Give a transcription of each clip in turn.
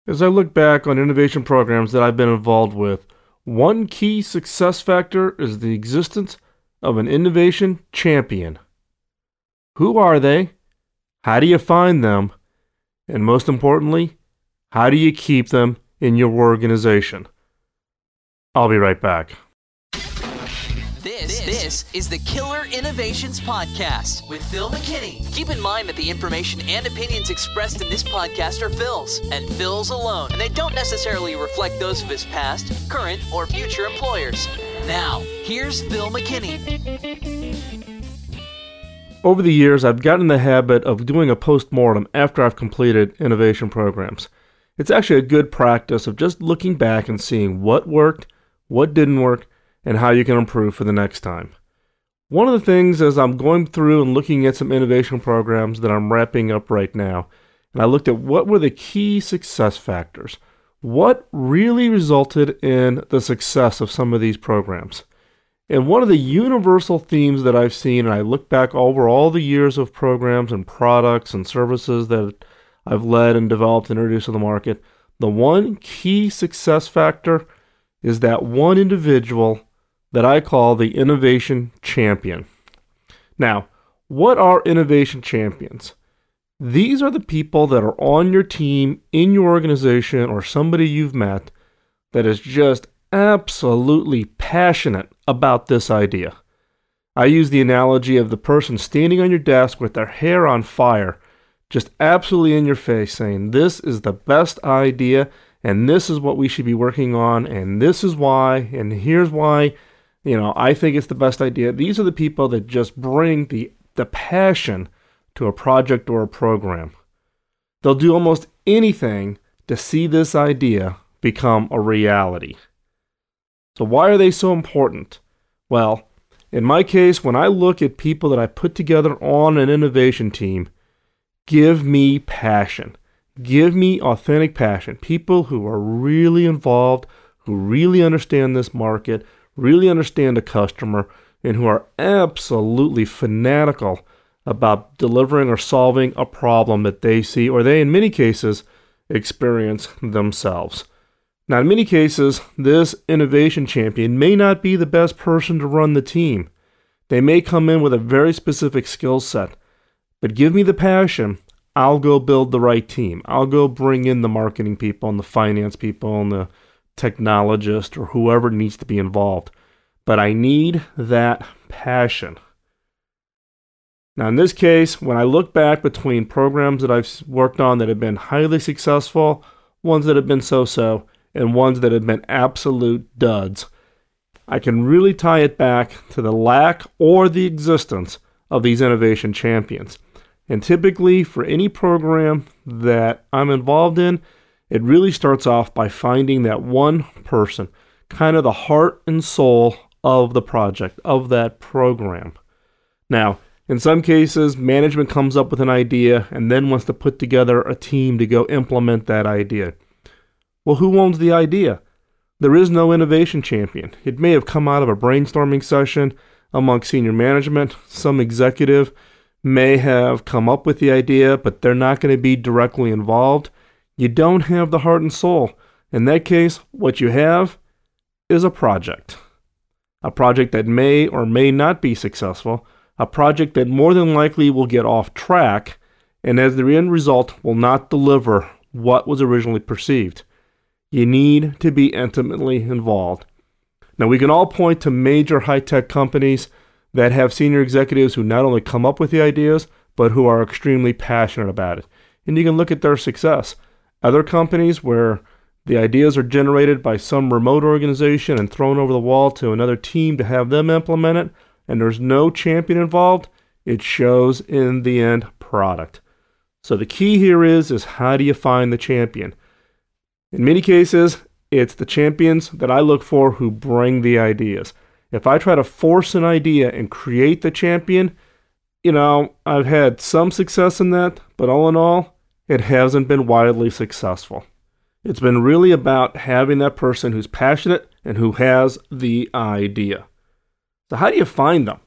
As I look back on innovation programs that I've been involved with, one key success factor is the existence of an innovation champion. Who are they? How do you find them? And most importantly, how do you keep them in your organization? I'll be right back. This is the Killer Innovations Podcast with Phil McKinney. Keep in mind that the information and opinions expressed in this podcast are Phil's, and Phil's alone, and they don't necessarily reflect those of his past, current, or future employers. Now, here's Phil McKinney. Over the years, I've gotten in the habit of doing a post-mortem after I've completed innovation programs. It's actually a good practice of just looking back and seeing what worked, what didn't work, and how you can improve for the next time. One of the things as I'm going through and looking at some innovation programs that I'm wrapping up right now, and I looked at what were the key success factors. What really resulted in the success of some of these programs? And one of the universal themes that I've seen, and I look back over all the years of programs and products and services that I've led and developed and introduced to the market, the one key success factor is that one individual that I call the innovation champion. Now, what are innovation champions? These are the people that are on your team, in your organization, or somebody you've met that is just absolutely passionate about this idea. I use the analogy of the person standing on your desk with their hair on fire, just absolutely in your face saying, this is the best idea, and this is what we should be working on, and this is why, and here's why, I think it's the best idea. These are the people that just bring the passion to a project or a program. They'll do almost anything to see this idea become a reality. So why are they so important? Well, in my case, when I look at people that I put together on an innovation team, give me passion. Give me authentic passion. People who are really involved, who really understand this market, really understand the customer, and who are absolutely fanatical about delivering or solving a problem that they see or they, in many cases, experience themselves. Now, in many cases, this innovation champion may not be the best person to run the team. They may come in with a very specific skill set, but give me the passion, I'll go build the right team. I'll go bring in the marketing people and the finance people and the technologist or whoever needs to be involved. But I need that passion. Now, in this case, when I look back between programs that I've worked on that have been highly successful, ones that have been so-so, and ones that have been absolute duds, I can really tie it back to the lack or the existence of these innovation champions. And typically, for any program that I'm involved in, it really starts off by finding that one person, kind of the heart and soul of the project, of that program. Now, in some cases, management comes up with an idea and then wants to put together a team to go implement that idea. Well, who owns the idea? There is no innovation champion. It may have come out of a brainstorming session among senior management. Some executive may have come up with the idea, but they're not going to be directly involved. You don't have the heart and soul. In that case, what you have is a project. A project that may or may not be successful. A project that more than likely will get off track, and as the end result will not deliver what was originally perceived. You need to be intimately involved. Now, we can all point to major high-tech companies that have senior executives who not only come up with the ideas, but who are extremely passionate about it. And you can look at their success. Other companies where the ideas are generated by some remote organization and thrown over the wall to another team to have them implement it, and there's no champion involved, it shows in the end product. So the key here is how do you find the champion? In many cases, it's the champions that I look for who bring the ideas. If I try to force an idea and create the champion, I've had some success in that, but all in all, it hasn't been widely successful. It's been really about having that person who's passionate and who has the idea. So how do you find them?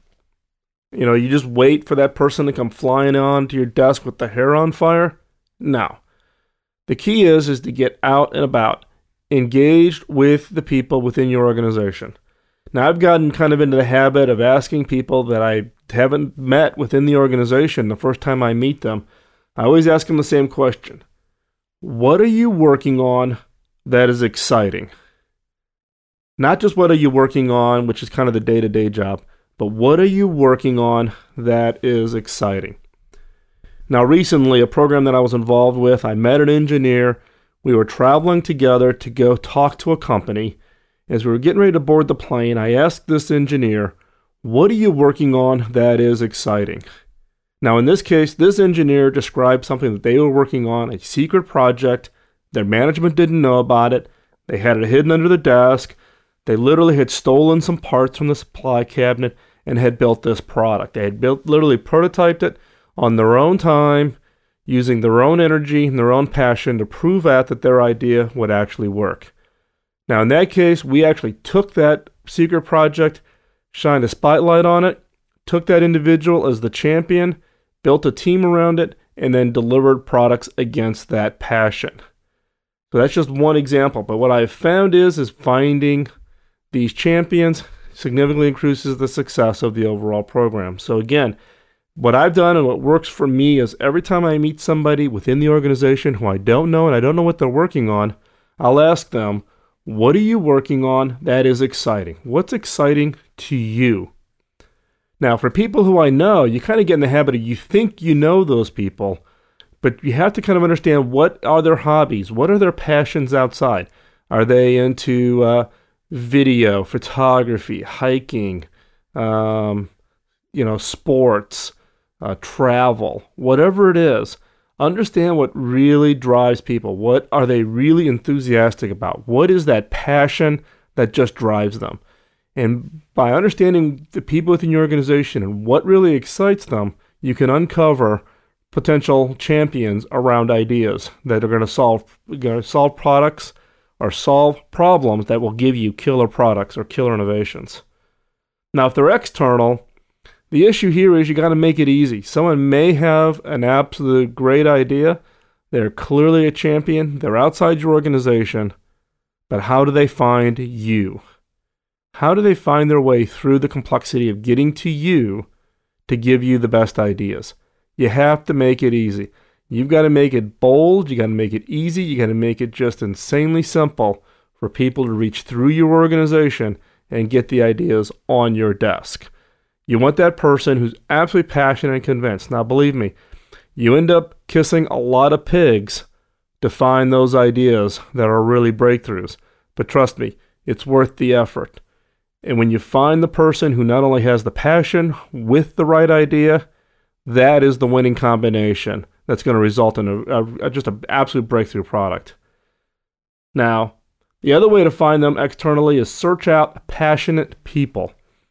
You just wait for that person to come flying onto your desk with the hair on fire? No. The key is to get out and about, engaged with the people within your organization. Now, I've gotten kind of into the habit of asking people that I haven't met within the organization the first time I meet them. I always ask them the same question. What are you working on that is exciting? Not just what are you working on, which is kind of the day-to-day job, but what are you working on that is exciting? Now, recently, a program that I was involved with, I met an engineer. We were traveling together to go talk to a company. As we were getting ready to board the plane, I asked this engineer, what are you working on that is exciting? Now, in this case, this engineer described something that they were working on, a secret project. Their management didn't know about it. They had it hidden under the desk. They literally had stolen some parts from the supply cabinet and had built this product. They had literally prototyped it on their own time, using their own energy and their own passion to prove out that their idea would actually work. Now, in that case, we actually took that secret project, shined a spotlight on it, took that individual as the champion, built a team around it, and then delivered products against that passion. So that's just one example. But what I've found is finding these champions significantly increases the success of the overall program. So again, what I've done and what works for me is every time I meet somebody within the organization who I don't know and I don't know what they're working on, I'll ask them, what are you working on that is exciting? What's exciting to you? Now, for people who I know, you kind of get in the habit of you think you know those people, but you have to kind of understand what are their hobbies? What are their passions outside? Are they into video, photography, hiking, sports, travel, whatever it is? Understand what really drives people. What are they really enthusiastic about? What is that passion that just drives them? And by understanding the people within your organization and what really excites them, you can uncover potential champions around ideas that are going to solve products or solve problems that will give you killer products or killer innovations. Now, if they're external, the issue here is you got to make it easy. Someone may have an absolute great idea. They're clearly a champion. They're outside your organization. But how do they find you? How do they find their way through the complexity of getting to you to give you the best ideas? You have to make it easy. You've got to make it bold. You got to make it easy. You got to make it just insanely simple for people to reach through your organization and get the ideas on your desk. You want that person who's absolutely passionate and convinced. Now, believe me, you end up kissing a lot of pigs to find those ideas that are really breakthroughs. But trust me, it's worth the effort. And when you find the person who not only has the passion with the right idea, that is the winning combination that's going to result in just an absolute breakthrough product. Now, the other way to find them externally is search out passionate people.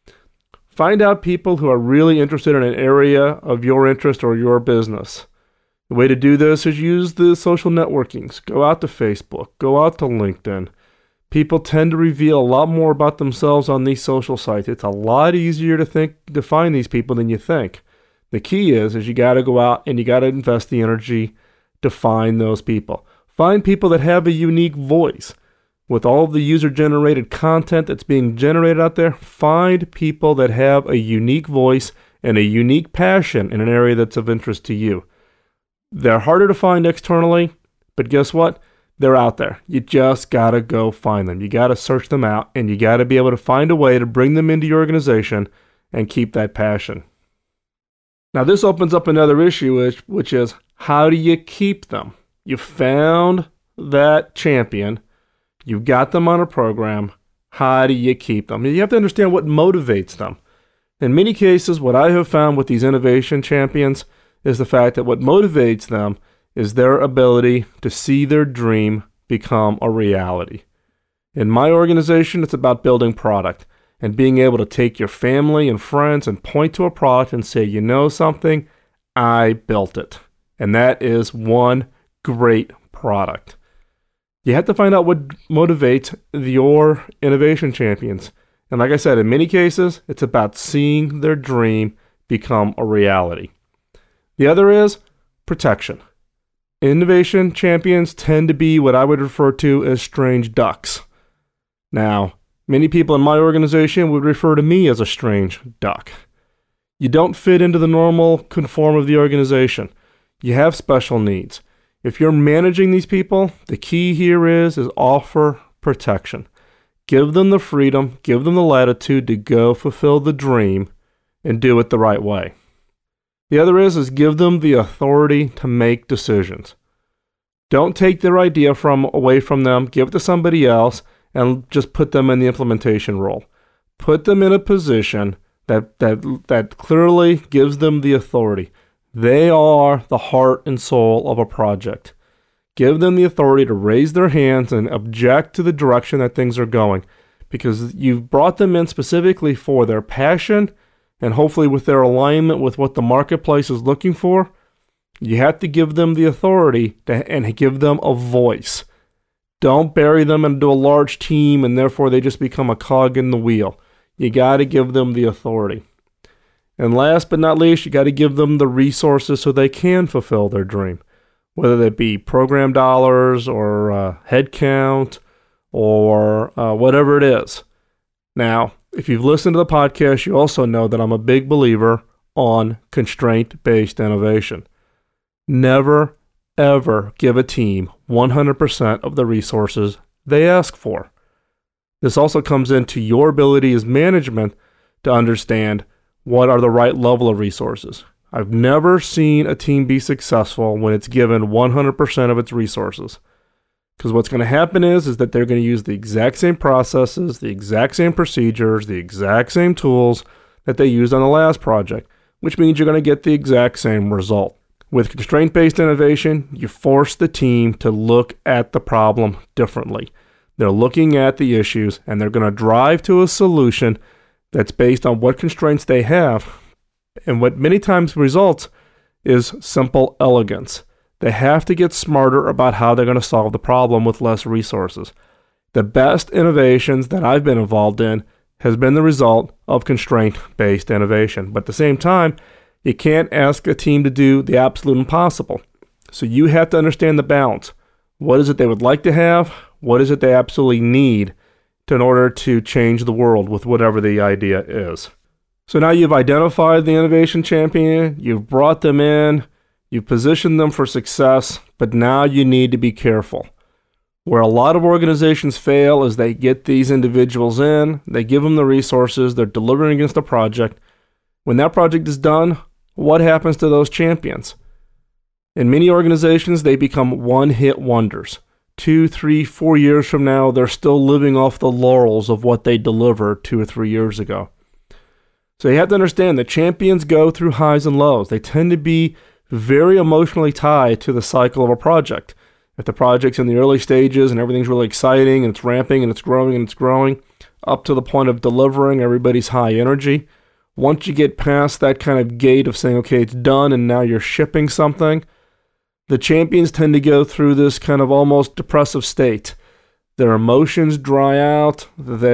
Find out people who are really interested in an area of your interest or your business. The way to do this is use the social networkings. Go out to Facebook. Go out to LinkedIn. People tend to reveal a lot more about themselves on these social sites. It's a lot easier to find these people than you think. The key is you got to go out and you got to invest the energy to find those people. Find people that have a unique voice. With all of the user-generated content that's being generated out there, find people that have a unique voice and a unique passion in an area that's of interest to you. They're harder to find externally, but guess what? They're out there. You just got to go find them. You got to search them out, and you got to be able to find a way to bring them into your organization and keep that passion. Now, this opens up another issue, which is how do you keep them? You found that champion. You've got them on a program. How do you keep them? You have to understand what motivates them. In many cases, what I have found with these innovation champions is the fact that what motivates them is their ability to see their dream become a reality. In my organization, it's about building product and being able to take your family and friends and point to a product and say, you know something? I built it. And that is one great product. You have to find out what motivates your innovation champions. And like I said, in many cases, it's about seeing their dream become a reality. The other is protection. Innovation champions tend to be what I would refer to as strange ducks. Now, many people in my organization would refer to me as a strange duck. You don't fit into the normal conform of the organization. You have special needs. If you're managing these people, the key here is offer protection. Give them the freedom, give them the latitude to go fulfill the dream and do it the right way. The other is give them the authority to make decisions. Don't take their idea away from them, give it to somebody else, and just put them in the implementation role. Put them in a position that clearly gives them the authority. They are the heart and soul of a project. Give them the authority to raise their hands and object to the direction that things are going, because you've brought them in specifically for their passion and hopefully with their alignment with what the marketplace is looking for. You have to give them the authority and give them a voice. Don't bury them into a large team and therefore they just become a cog in the wheel. You got to give them the authority. And last but not least, you got to give them the resources so they can fulfill their dream, whether that be program dollars or headcount or whatever it is. Now, if you've listened to the podcast, you also know that I'm a big believer on constraint-based innovation. Never, ever give a team 100% of the resources they ask for. This also comes into your ability as management to understand what are the right level of resources. I've never seen a team be successful when it's given 100% of its resources. Because what's going to happen is that they're going to use the exact same processes, the exact same procedures, the exact same tools that they used on the last project, which means you're going to get the exact same result. With constraint-based innovation, you force the team to look at the problem differently. They're looking at the issues, and they're going to drive to a solution that's based on what constraints they have. And what many times results is simple elegance. They have to get smarter about how they're going to solve the problem with less resources. The best innovations that I've been involved in has been the result of constraint-based innovation. But at the same time, you can't ask a team to do the absolute impossible. So you have to understand the balance. What is it they would like to have? What is it they absolutely need in order to change the world with whatever the idea is? So now you've identified the innovation champion, you've brought them in, you've positioned them for success, but now you need to be careful. Where a lot of organizations fail is they get these individuals in, they give them the resources, they're delivering against a project. When that project is done, what happens to those champions? In many organizations, they become one-hit wonders. 2, 3, 4 years from now, they're still living off the laurels of what they delivered 2 or 3 years ago. So you have to understand that champions go through highs and lows. They tend to be very emotionally tied to the cycle of a project. If the project's in the early stages and everything's really exciting and it's ramping and it's growing, up to the point of delivering, everybody's high energy. Once you get past that kind of gate of saying, okay, it's done and now you're shipping something, the champions tend to go through this kind of almost depressive state. Their emotions dry out.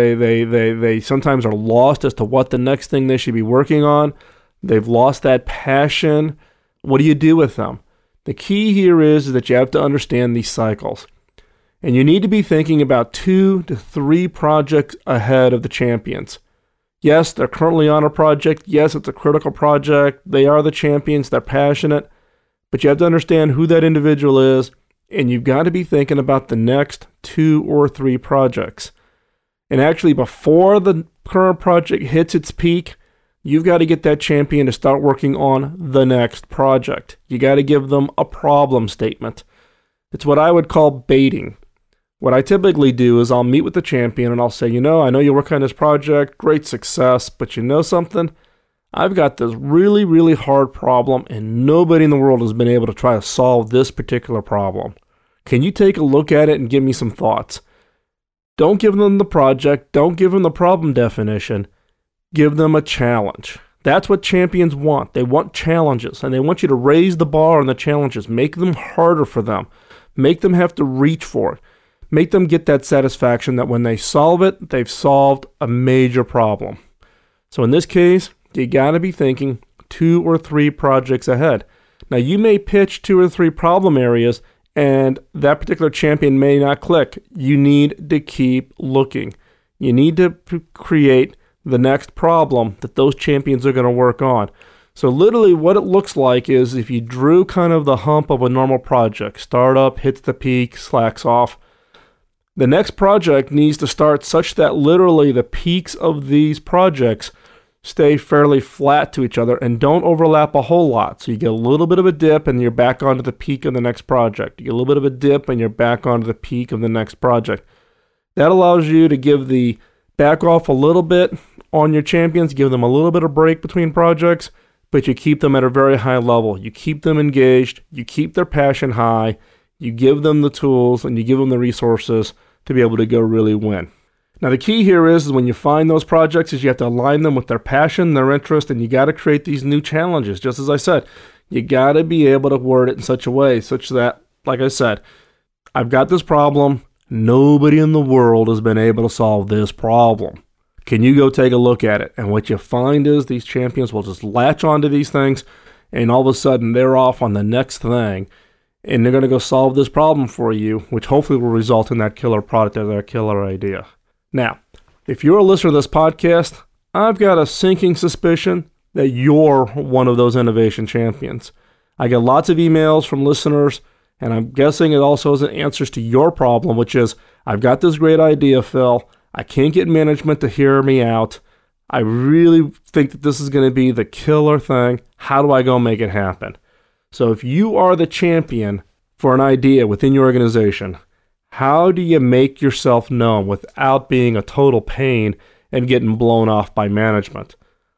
They sometimes are lost as to what the next thing they should be working on. They've lost that passion. What do you do with them? The key here is that you have to understand these cycles. And you need to be thinking about 2 to 3 projects ahead of the champions. Yes, they're currently on a project. Yes, it's a critical project. They are the champions. They're passionate. But you have to understand who that individual is, and you've got to be thinking about the next 2 or 3 projects. And actually, before the current project hits its peak, you've got to get that champion to start working on the next project. You got to give them a problem statement. It's what I would call baiting. What I typically do is I'll meet with the champion and I'll say, I know you're working on this project, great success, but you know something? I've got this really, really hard problem and nobody in the world has been able to try to solve this particular problem. Can you take a look at it and give me some thoughts? Don't give them the project. Don't give them the problem definition. Give them a challenge. That's what champions want. They want challenges, and they want you to raise the bar on the challenges. Make them harder for them. Make them have to reach for it. Make them get that satisfaction that when they solve it, they've solved a major problem. So in this case, you got to be thinking 2 or 3 projects ahead. Now, you may pitch 2 or 3 problem areas, and that particular champion may not click. You need to keep looking. You need to create the next problem that those champions are going to work on. So literally what it looks like is if you drew kind of the hump of a normal project, startup, hits the peak, slacks off, the next project needs to start such that literally the peaks of these projects stay fairly flat to each other and don't overlap a whole lot. So you get a little bit of a dip and you're back onto the peak of the next project. You get a little bit of a dip and you're back onto the peak of the next project. That allows you to give the back off a little bit on your champions, give them a little bit of break between projects, but you keep them at a very high level. You keep them engaged, you keep their passion high, you give them the tools, and you give them the resources to be able to go really win. Now, the key here is when you find those projects is you have to align them with their passion, their interest, and you got to create these new challenges. Just as I said, you got to be able to word it in such a way such that, like I said, I've got this problem. Nobody in the world has been able to solve this problem. Can you go take a look at it? And what you find is these champions will just latch onto these things, and all of a sudden they're off on the next thing, and they're going to go solve this problem for you, which hopefully will result in that killer product or that killer idea. Now, if you're a listener to this podcast, I've got a sinking suspicion that you're one of those innovation champions. I get lots of emails from listeners, and I'm guessing it also has answers to your problem, which is, I've got this great idea, Phil. I can't get management to hear me out. I really think that this is going to be the killer thing. How do I go make it happen? So if you are the champion for an idea within your organization, how do you make yourself known without being a total pain and getting blown off by management?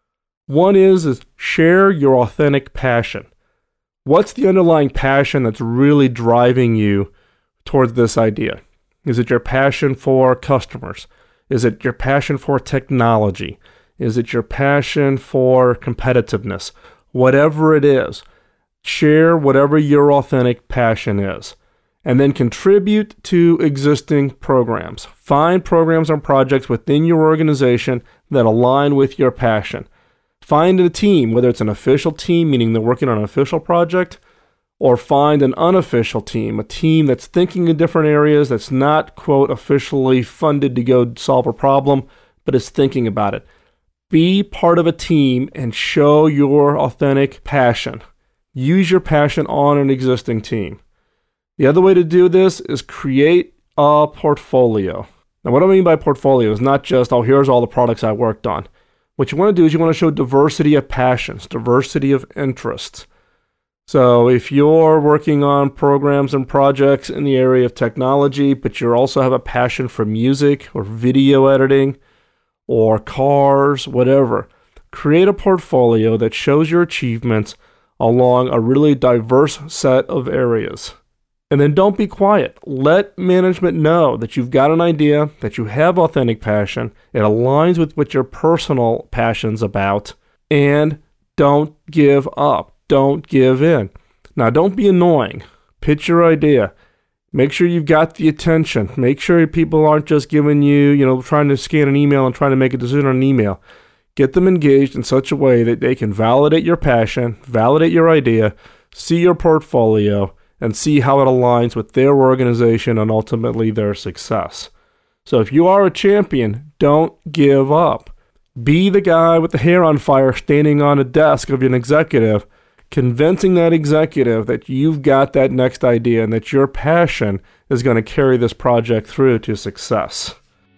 One is share your authentic passion. What's the underlying passion that's really driving you towards this idea? Is it your passion for customers? Is it your passion for technology? Is it your passion for competitiveness? Whatever it is, share whatever your authentic passion is. And then contribute to existing programs. Find programs and projects within your organization that align with your passion. Find a team, whether it's an official team, meaning they're working on an official project, or find an unofficial team, a team that's thinking in different areas, that's not, quote, officially funded to go solve a problem, but is thinking about it. Be part of a team and show your authentic passion. Use your passion on an existing team. The other way to do this is create a portfolio. Now, what I mean by portfolio is not just, oh, here's all the products I worked on. What you want to do is you want to show diversity of passions, diversity of interests. So if you're working on programs and projects in the area of technology, but you also have a passion for music or video editing or cars, whatever, create a portfolio that shows your achievements along a really diverse set of areas. And then don't be quiet. Let management know that you've got an idea, that you have authentic passion, it aligns with what your personal passion's about, and don't give up. Don't give in. Now, don't be annoying. Pitch your idea. Make sure you've got the attention. Make sure people aren't just giving you, trying to scan an email and trying to make a decision on an email. Get them engaged in such a way that they can validate your passion, validate your idea, see your portfolio, and see how it aligns with their organization and ultimately their success. So if you are a champion, don't give up. Be the guy with the hair on fire standing on a desk of an executive, convincing that executive that you've got that next idea and that your passion is going to carry this project through to success.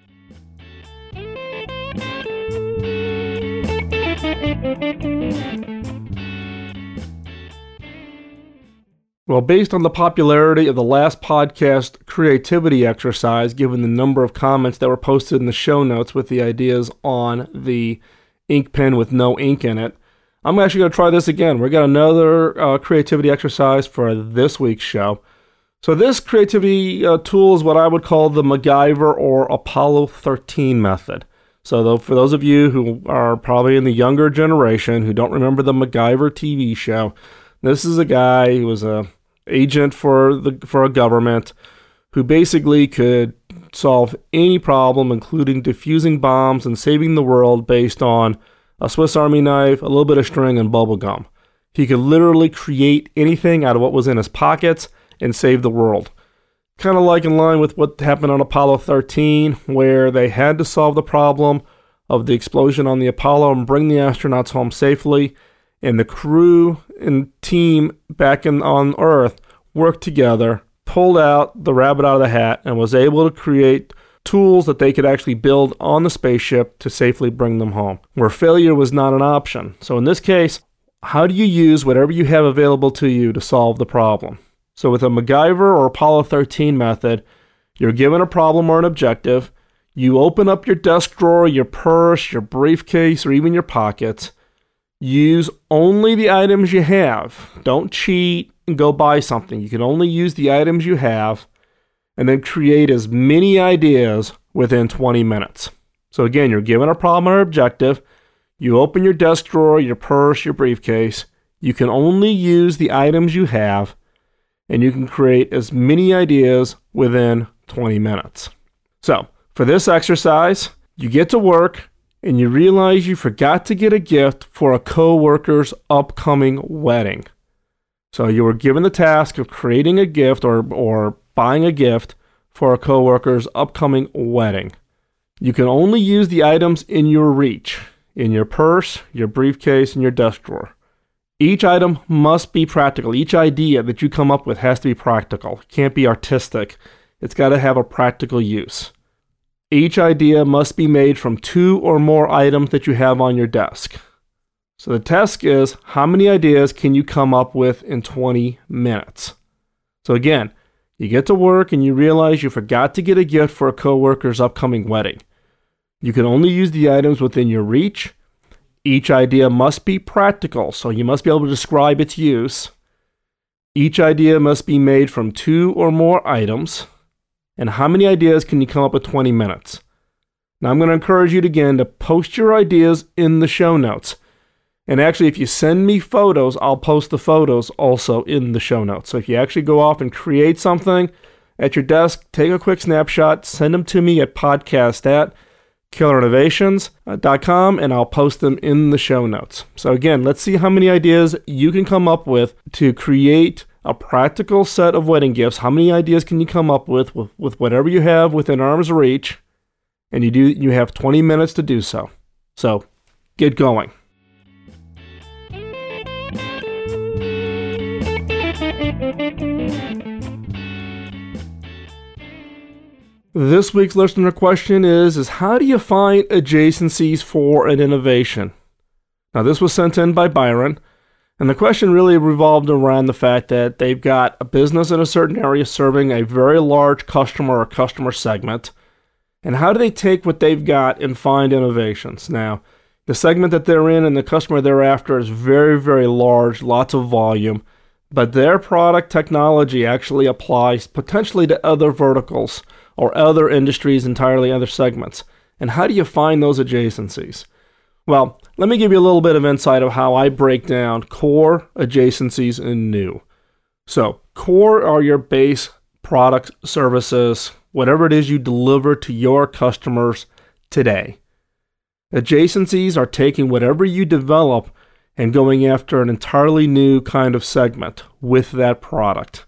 Well, based on the popularity of the last podcast creativity exercise, given the number of comments that were posted in the show notes with the ideas on the ink pen with no ink in it, I'm actually going to try this again. We've got another creativity exercise for this week's show. So this creativity tool is what I would call the MacGyver or Apollo 13 method. So for those of you who are probably in the younger generation who don't remember the MacGyver TV show, this is a guy who was a agent for a government who basically could solve any problem, including defusing bombs and saving the world based on a Swiss Army knife, a little bit of string, and bubble gum. He could literally create anything out of what was in his pockets and save the world. Kind of like in line with what happened on Apollo 13, where they had to solve the problem of the explosion on the Apollo and bring the astronauts home safely. And the crew and team back on Earth worked together, pulled out the rabbit out of the hat, and was able to create tools that they could actually build on the spaceship to safely bring them home, where failure was not an option. So in this case, how do you use whatever you have available to you to solve the problem? So with a MacGyver or Apollo 13 method, you're given a problem or an objective, you open up your desk drawer, your purse, your briefcase, or even your pockets. Use only the items you have. Don't cheat and go buy something. You can only use the items you have, and then create as many ideas within 20 minutes. So again, you're given a problem or objective. You open your desk drawer, your purse, your briefcase. You can only use the items you have, and you can create as many ideas within 20 minutes. So for this exercise, you get to work and you realize you forgot to get a gift for a coworker's upcoming wedding. So you were given the task of creating a gift or buying a gift for a coworker's upcoming wedding. You can only use the items in your reach, in your purse, your briefcase, and your desk drawer. Each item must be practical. Each idea that you come up with has to be practical. It can't be artistic. It's got to have a practical use. Each idea must be made from 2 or more items that you have on your desk. So the task is, how many ideas can you come up with in 20 minutes? So again, you get to work and you realize you forgot to get a gift for a coworker's upcoming wedding. You can only use the items within your reach. Each idea must be practical, so you must be able to describe its use. Each idea must be made from 2 or more items. And how many ideas can you come up with 20 minutes? Now I'm going to encourage you again to post your ideas in the show notes. And actually, if you send me photos, I'll post the photos also in the show notes. So if you actually go off and create something at your desk, take a quick snapshot, send them to me at podcast@killerinnovations.com, and I'll post them in the show notes. So again, let's see how many ideas you can come up with to create a practical set of wedding gifts. How many ideas can you come up with whatever you have within arm's reach? And you have 20 minutes to do so. So get going. This week's listener question is how do you find adjacencies for an innovation? Now this was sent in by Byron. And the question really revolved around the fact that they've got a business in a certain area serving a very large customer or customer segment. And how do they take what they've got and find innovations? Now, the segment that they're in and the customer they're after is very, very large, lots of volume. But their product technology actually applies potentially to other verticals or other industries, entirely other segments. And how do you find those adjacencies? Well, let me give you a little bit of insight of how I break down core, adjacencies, and new. So, core are your base products, services, whatever it is you deliver to your customers today. Adjacencies are taking whatever you develop and going after an entirely new kind of segment with that product.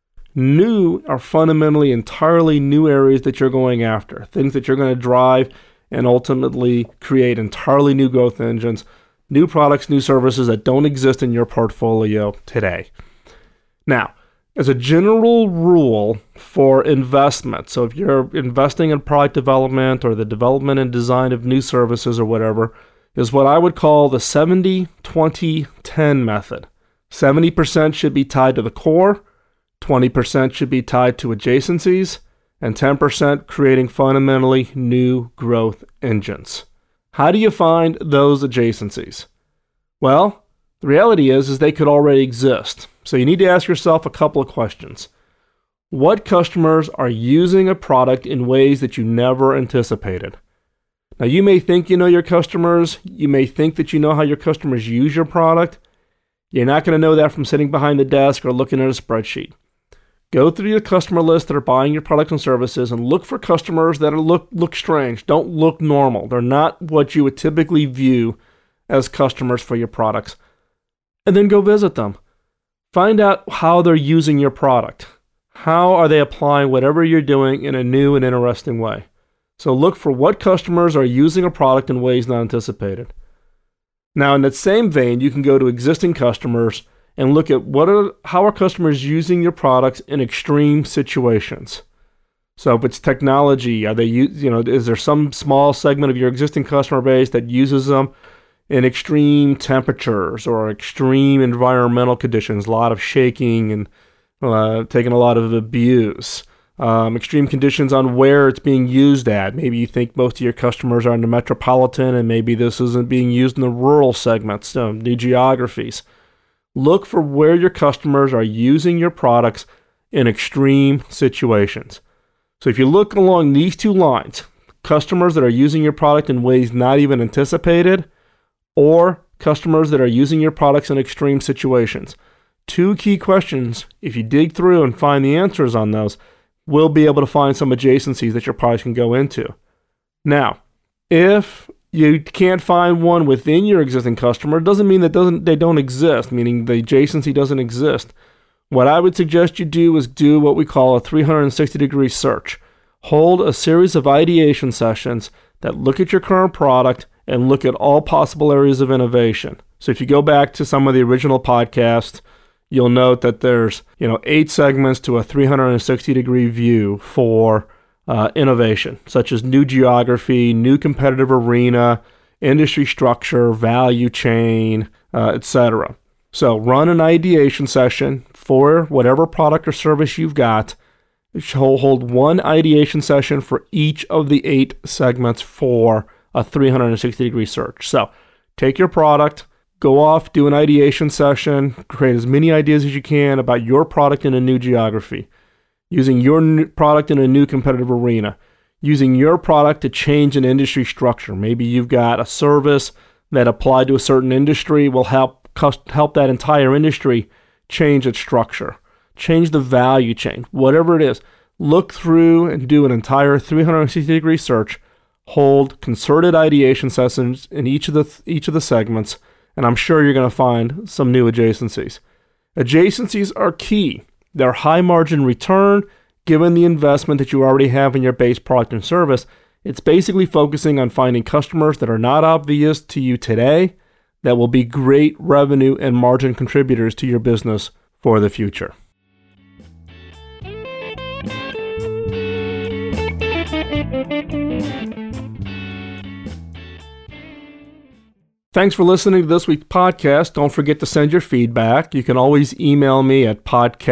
New are fundamentally entirely new areas that you're going after, things that you're going to drive and ultimately create entirely new growth engines, new products, new services that don't exist in your portfolio today. Now, as a general rule for investment, so if you're investing in product development or the development and design of new services or whatever, is what I would call the 70-20-10 method. 70% should be tied to the core, 20% should be tied to adjacencies, and 10% creating fundamentally new growth engines. How do you find those adjacencies? Well, the reality is they could already exist. So you need to ask yourself a couple of questions. What customers are using a product in ways that you never anticipated? Now, you may think you know your customers. You may think that you know how your customers use your product. You're not going to know that from sitting behind the desk or looking at a spreadsheet. Go through your customer list that are buying your products and services and look for customers that look strange, don't look normal. They're not what you would typically view as customers for your products. and then go visit them. Find out how they're using your product. How are they applying whatever you're doing in a new and interesting way? So look for what customers are using a product in ways not anticipated. Now, in that same vein, you can go to existing customers and look at how are customers using your products in extreme situations. So if it's technology, is there some small segment of your existing customer base that uses them in extreme temperatures or extreme environmental conditions, a lot of shaking and taking a lot of abuse, extreme conditions on where it's being used at. Maybe you think most of your customers are in the metropolitan and maybe this isn't being used in the rural segments, new geographies. Look for where your customers are using your products in extreme situations. So if you look along these two lines, customers that are using your product in ways not even anticipated, or customers that are using your products in extreme situations. Two key questions, if you dig through and find the answers on those, we'll be able to find some adjacencies that your products can go into. Now, if you can't find one within your existing customer, it doesn't mean that they don't exist, meaning the adjacency doesn't exist. What I would suggest you do is do what we call a 360-degree search. Hold a series of ideation sessions that look at your current product and look at all possible areas of innovation. So if you go back to some of the original podcasts, you'll note that there's 8 segments to a 360-degree view for innovation, such as new geography, new competitive arena, industry structure, value chain, etc. So run an ideation session for whatever product or service you've got. Hold one ideation session for each of the 8 segments for a 360-degree search. So take your product, go off, do an ideation session, create as many ideas as you can about your product in a new geography, using your product in a new competitive arena, using your product to change an industry structure. Maybe you've got a service that applied to a certain industry will help that entire industry change its structure, change the value chain, whatever it is. Look through and do an entire 360-degree search. Hold concerted ideation sessions in each of the segments, and I'm sure you're going to find some new adjacencies. Adjacencies are key. They're high margin return given the investment that you already have in your base product and service. It's basically focusing on finding customers that are not obvious to you today that will be great revenue and margin contributors to your business for the future. Thanks for listening to this week's podcast. Don't forget to send your feedback. You can always email me at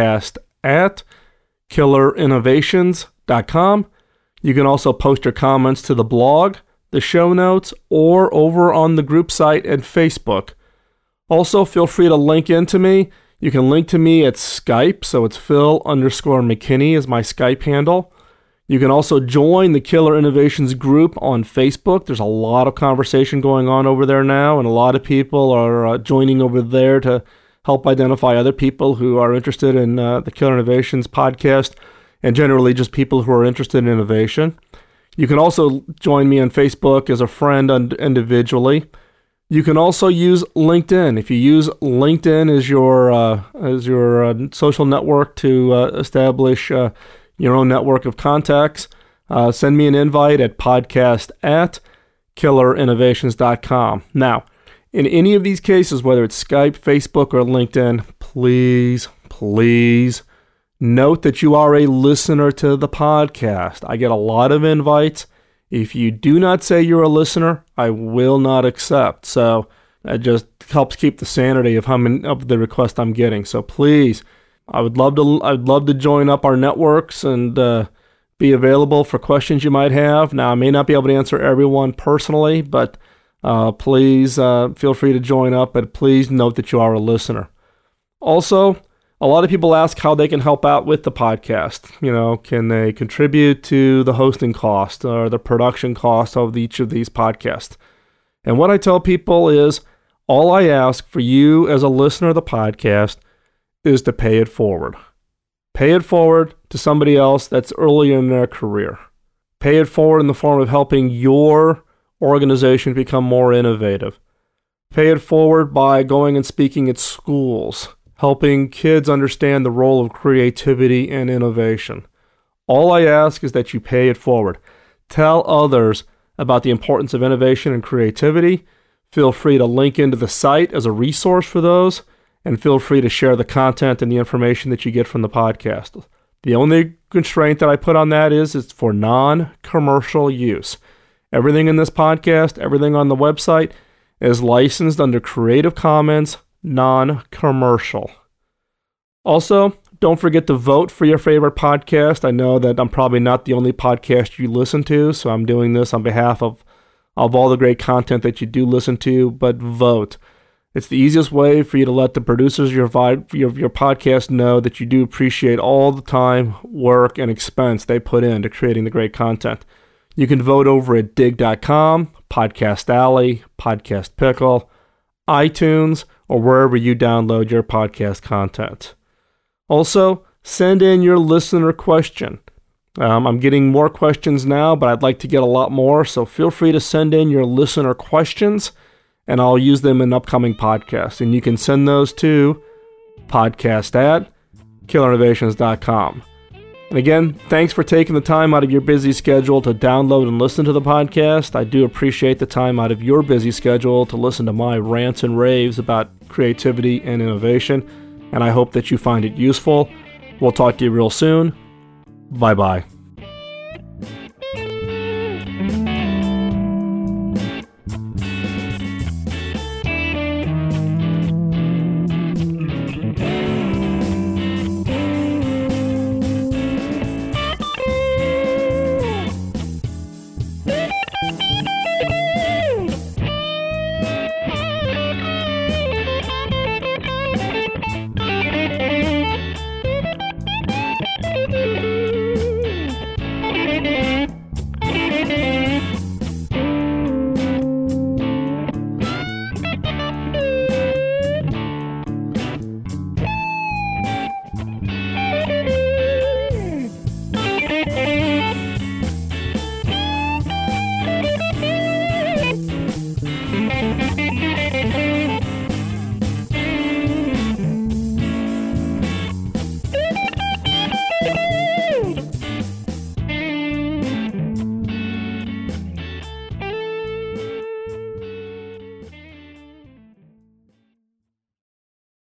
podcast@killerinnovations.com. You can also post your comments to the blog, the show notes, or over on the group site and Facebook. Also, feel free to link into me. You can link to me at Skype, so it's Phil_McKinney is my Skype handle. You can also join the Killer Innovations group on Facebook. There's a lot of conversation going on over there now, and a lot of people are joining over there to help identify other people who are interested in the Killer Innovations podcast, and generally just people who are interested in innovation. You can also join me on Facebook as a friend individually. You can also use LinkedIn. If you use LinkedIn as your social network to establish your own network of contacts, send me an invite at podcast@killerinnovations.com. Now, in any of these cases, whether it's Skype, Facebook, or LinkedIn, please note that you are a listener to the podcast. I get a lot of invites. If you do not say you're a listener, I will not accept. So that just helps keep the sanity of how many of the requests I'm getting. So please, I'd love to join up our networks and be available for questions you might have. Now, I may not be able to answer everyone personally, but please feel free to join up, but please note that you are a listener. Also, a lot of people ask how they can help out with the podcast. Can they contribute to the hosting cost or the production cost of each of these podcasts? And what I tell people is, all I ask for you as a listener of the podcast is to pay it forward. Pay it forward to somebody else that's earlier in their career. Pay it forward in the form of helping your organization become more innovative. Pay it forward by going and speaking at schools, helping kids understand the role of creativity and innovation. All I ask is that you pay it forward. Tell others about the importance of innovation and creativity. Feel free to link into the site as a resource for those, and feel free to share the content and the information that you get from the podcast. The only constraint that I put on that is it's for non-commercial use. Everything in this podcast, everything on the website is licensed under Creative Commons, non-commercial. Also, don't forget to vote for your favorite podcast. I know that I'm probably not the only podcast you listen to, so I'm doing this on behalf of all the great content that you do listen to, but vote. It's the easiest way for you to let the producers of your podcast know that you do appreciate all the time, work, and expense they put into creating the great content. You can vote over at Dig.com, Podcast Alley, Podcast Pickle, iTunes, or wherever you download your podcast content. Also, send in your listener question. I'm getting more questions now, but I'd like to get a lot more, so feel free to send in your listener questions, and I'll use them in upcoming podcasts. And you can send those to podcast@killerinnovations.com. And again, thanks for taking the time out of your busy schedule to download and listen to the podcast. I do appreciate the time out of your busy schedule to listen to my rants and raves about creativity and innovation, and I hope that you find it useful. We'll talk to you real soon. Bye-bye.